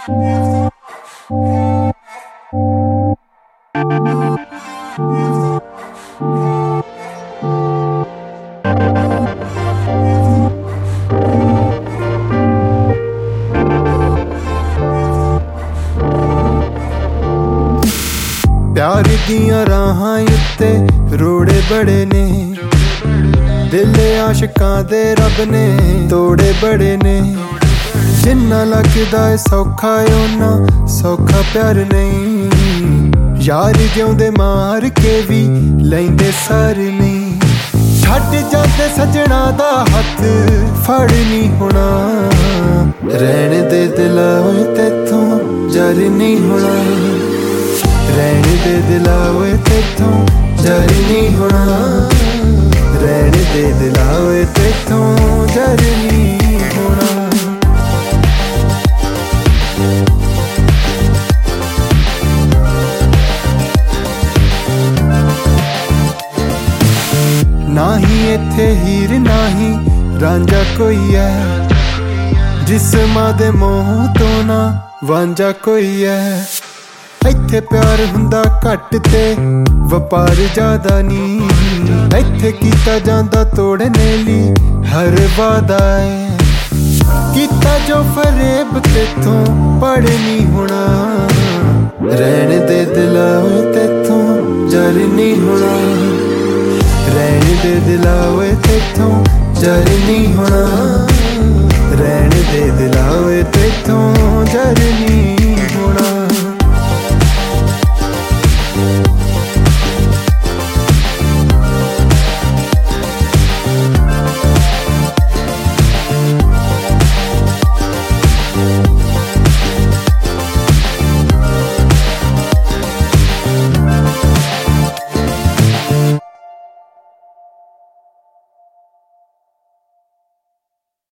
प्यार दियां राहां उत्ते रोड़े बड़े ने, दिल आशिकां दे रब ने तोड़े बड़े ने। जिन्ना लगदा है सौखा ओना सौखा प्यार नहीं, यार जिउंदे मार के भी लैंदे सार नहीं। छड्ड जांदे सजना दा हत्थ फड़ नहीं होना, रहण दे दिला ओए तैथों जर नहीं होना। रहण दे दिला ओए तैथों जर नहीं होना, रहण दे दिला ओए तैथों जर नहीं होना। ना ही इत्थे हीर ना ही रांझा कोई है, जिस्मां दे मोह तो ना वांझा कोई है। इत्थे प्यार हुंदा घट ते वपार ज्यादा नी, इत्थे कीता जांदा तोड़ने ली हर वादा है। कीता जो फरेब तेथों पड़ नहीं होना, रहण दे दिला ओए तैथों जर नहीं होना। रहण दे दिला ओए तैथों जर नहीं होना।